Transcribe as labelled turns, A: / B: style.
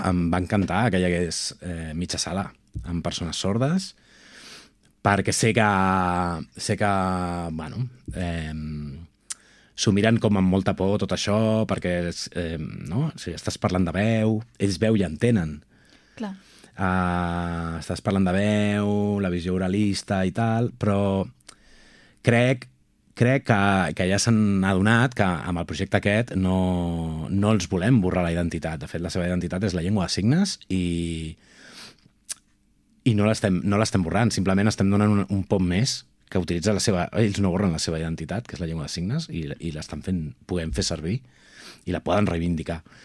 A: em va encantar que hi hagués mitja sala amb persones sordes, perquè sé que bueno, s'ho miren com amb molta por tot això, perquè no? Si estàs parlant de veu, ells veu i entenen.
B: Clar.
A: Estàs parlant de veu, la visió oralista i tal, però crec que ja s'han adonat que amb el projecte aquest no els volem borrar la identitat. De fet, la seva identitat és la llengua de signes i no l'estem borrant, simplement estem donant un pom més que utilitza ells no borren la seva identitat, que és la llengua de signes, i l'estan podem fer servir i la poden reivindicar.